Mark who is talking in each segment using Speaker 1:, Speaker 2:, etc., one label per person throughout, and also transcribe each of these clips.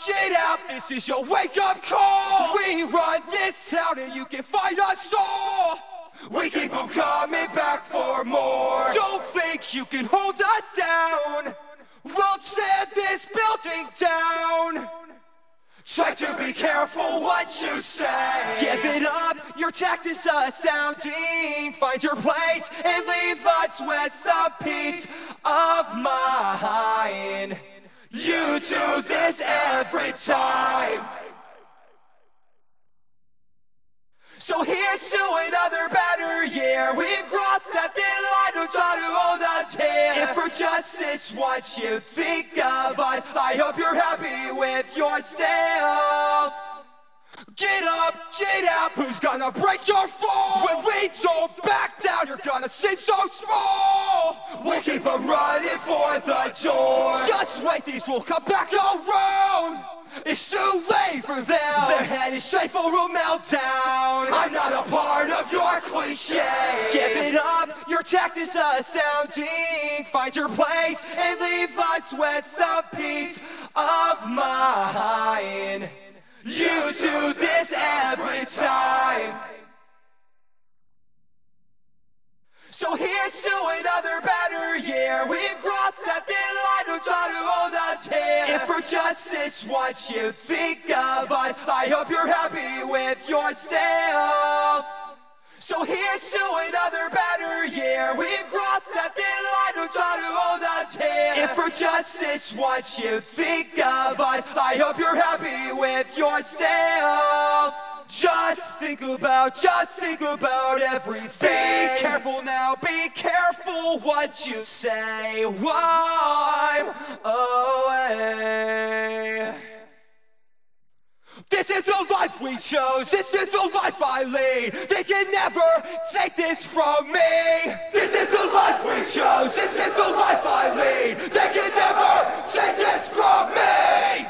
Speaker 1: get out, this is your wake-up call. We run this town and you can find us all. We keep them coming back for more. Don't think you can hold us down. We'll tear this building down. Try to be careful what you say. Give it up, your tactics astounding. Find your place and leave us with some peace of mind. You do this every time. So here's to another better year. We've crossed that thin line, don't try to hold us here. If for justice what you think of us, I hope you're happy with yourself. Get up, get out, who's gonna break your fall? When we don't back down, you're gonna seem so small. We'll keep on running for the door. Just wait, these will come back around. It's too late for them. Their head is safe for a meltdown. I'm not a part of your cliche. Give it up, your tactics astounding. Find your place and leave us with some peace of mind. You do this every time. So here's to another better year. We've crossed that thin line, don't try to hold us here. If for justice what you think of us, I hope you're happy with yourself. So here's to another better year. We've crossed that thin line, don't try to hold us here. If for justice what you think of us, I hope you're happy with yourself. Just think about everything. Be careful now, be careful what you say while I'm away. This is the life we chose, this is the life I lead. They can never take this from me. This is the life we chose, this is the life I lead. They can never take this from me.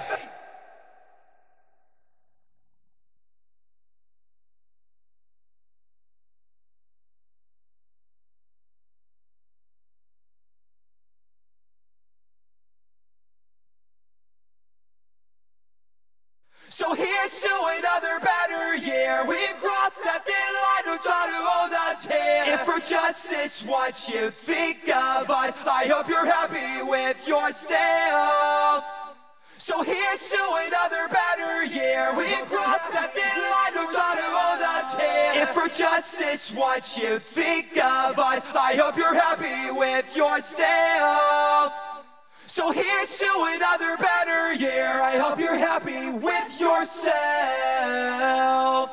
Speaker 1: So here's to another better year. We've crossed that thin line, don't try to hold us here. If for justice what you think of us, I hope you're happy with yourself. So here's to another better year. We've crossed that thin line, don't try to hold us here. If for justice what you think of us, I hope you're happy with yourself. So here's to another better year. I hope you're happy with yourself.